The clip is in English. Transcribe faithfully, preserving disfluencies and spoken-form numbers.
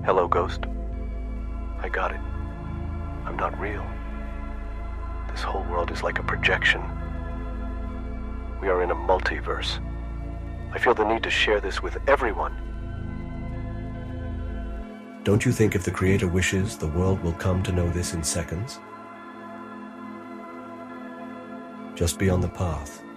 Hello, Ghost. I got it. I'm not real. This whole world is like a projection. We are in a multiverse. I feel the need to share this with everyone. Don't you think if the Creator wishes, the world will come to know this in seconds? Just be on the path.